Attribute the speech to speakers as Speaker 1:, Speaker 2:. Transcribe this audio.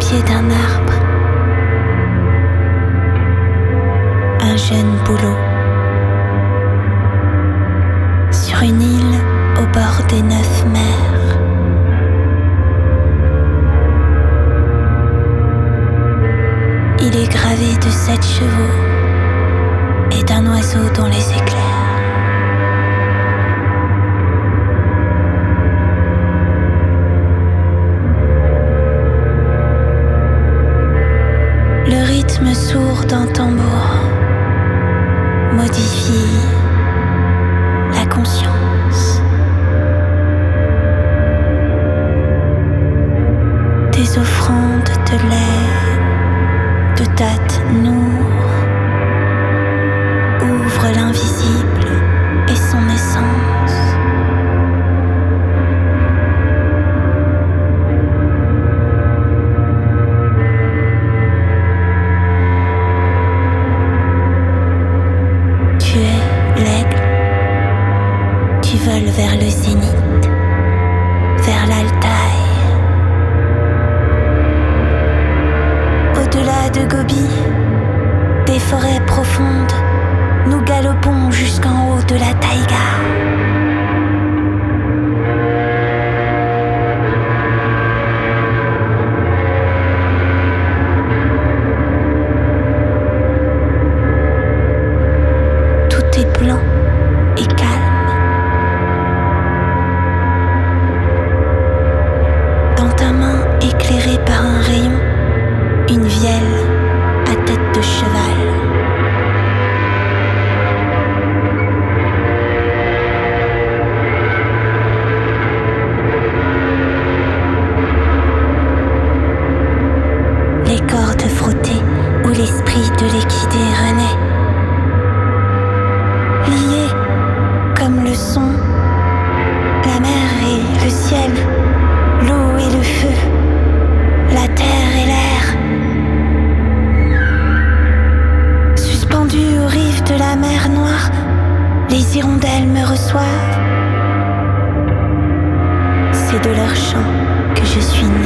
Speaker 1: pied d'un arbre, un jeune bouleau, sur une île au bord des 9 mers. Il est gravé de 7 chevaux et d'un oiseau dans les éclairs. Le rythme sourd d'un tambour modifie la conscience. Des offrandes de lait, de dattes nour ouvrent l'invisible et son essence. Tu es l'aigle, tu voles vers le zénith, vers l'Altaï. Au-delà de Gobi, des forêts profondes, nous galopons jusqu'en haut de la taïga. Tout est blanc et calme. Dans ta main éclairée par un rayon, une vielle à tête de cheval. Les cordes frottées où l'esprit de l'équidé renaît. Liés comme le son, la mer et le ciel, l'eau et le feu, la terre et l'air. Suspendus aux rives de la mer Noire, les hirondelles me reçoivent. C'est de leur chant que je suis née.